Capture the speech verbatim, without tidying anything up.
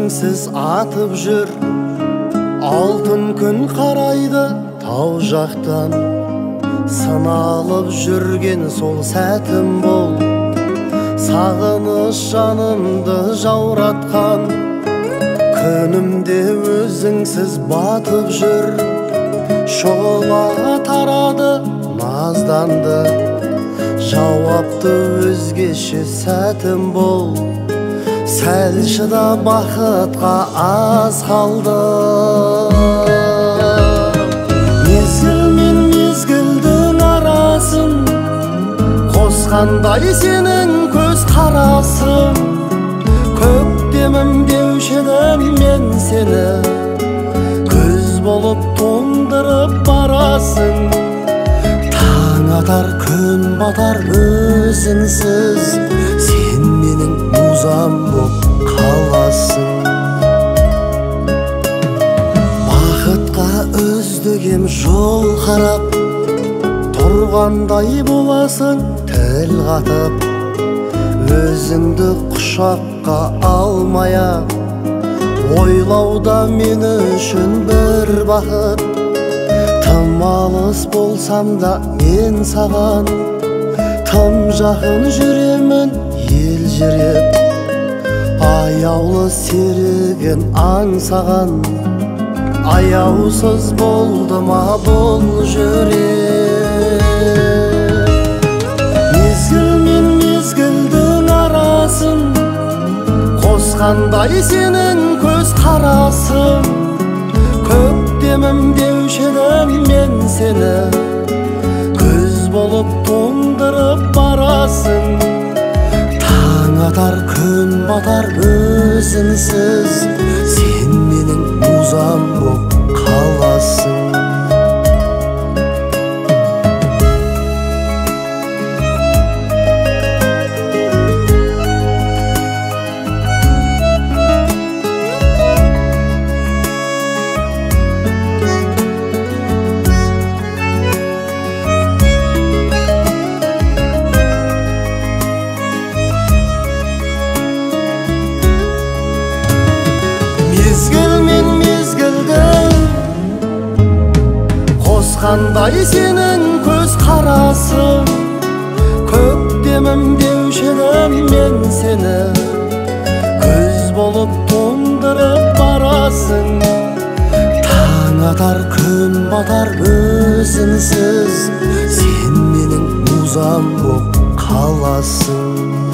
өзіңсіз атып жүр. Алтын күн қарайды тау жақтан, сыналып жүрген сол сәтім бол. Сағыныш жанымды жауратқан, күнімде өзіңсіз батып жүр. Шола тарады, назданды, жауапты өзгеше сәтім бол. Сәл шыда, бақытқа аз қалды. Мезгіл мен мезгілдің арасын қосқандай сенің көз қарасың. Көктемім деуші едім мен сені, күз болып тоңдырып барасың. Таң атар, күн батар өзіңсіз, сен менің музам боп қаласың. Бақытқа өздігем жол қарап, тұрғандай боласың тіл қатып. Өзіңді құшаққа алмая, ойлауда мен үшін бір бақыт. Тым алыс болсам да мен саған, тым жақын жүремін елжіреп. Аяулы серігін аңсаған, аяусыз болды ма бұл жүрек. Мезгіл мен мезгілдің арасын қосқандай сенің көз қарасың. Көктемім деуші едім мен сені, күз болып тоңдырып барасың. Таң атар, күн батар өзіңсіз, сен менің музам боп қаласың. Мезгіл мен мезгілдің қосқандай сенің көз қарасың. Көктемім деуші едім мен сені, күз болып тоңдырып барасың. Таң атар, күн батар өзіңсіз, сен менің музам боп қаласың.